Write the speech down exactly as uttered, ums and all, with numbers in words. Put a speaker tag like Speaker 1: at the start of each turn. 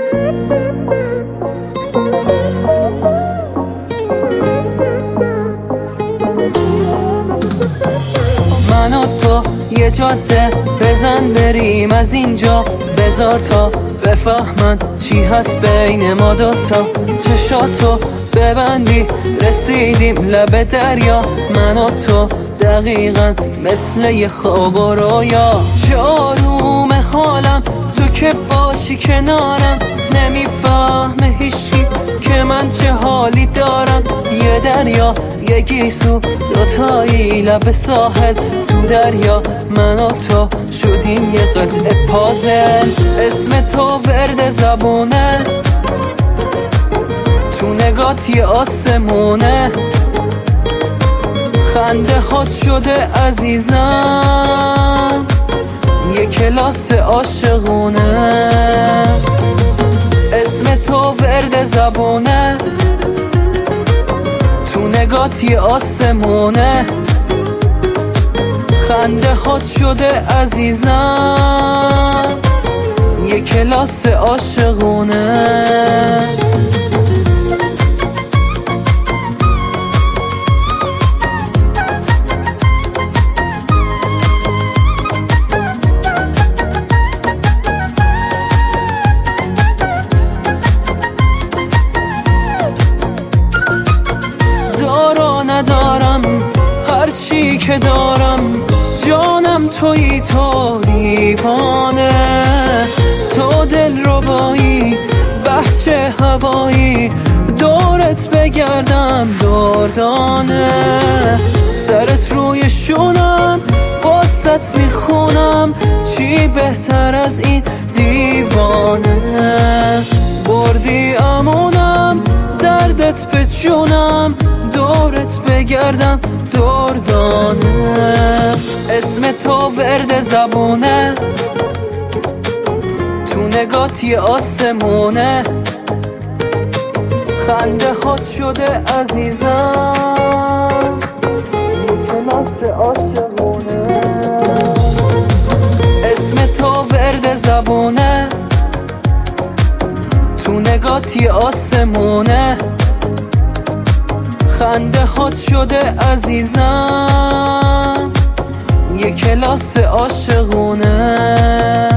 Speaker 1: من و تو یه جاده بزن بریم از اینجا، بذار تا بفهمن چی هست بین ما دوتا. چشاتو ببندی رسیدیم لب دریا، من و تو دقیقا مثل یه خواب و رویا. چه آروم حالم تو که باشی کنارم، نمیفهمه هیچی که من چه حالی دارم. یه دریا یه گیسو دوتایی لب ساحل، تو دریا من و تو شدیم یه قطعه پازل. اسم تو ورد زبونه، تو نگات یه آسمونه، خنده هات شده عزیزم یه کلاس عاشقونه. اسم تو ورد زبونه، تو نگات یه آسمونه، خنده هات شده عزیزم یه کلاس عاشقونه. ندارم هرچی که دارم، جانم تویی تو دیوانه، تو دل ربایی بهچه هوایی، دورت بگردم دردانه. سرت روی شونم واسط میخونم، چی بهتر از این دیوانه. بردی امونم دردت به جونم، دورت بگردم دردانه. اسم تو ورد زبونه، تو نگات یه آسمونه، خنده هات شده عزیزم کلاس عاشقونه. اسم تو ورد زبونه، تو نگات یه آسمونه، خنده هات شده عزیزم یه کلاس عاشقونه.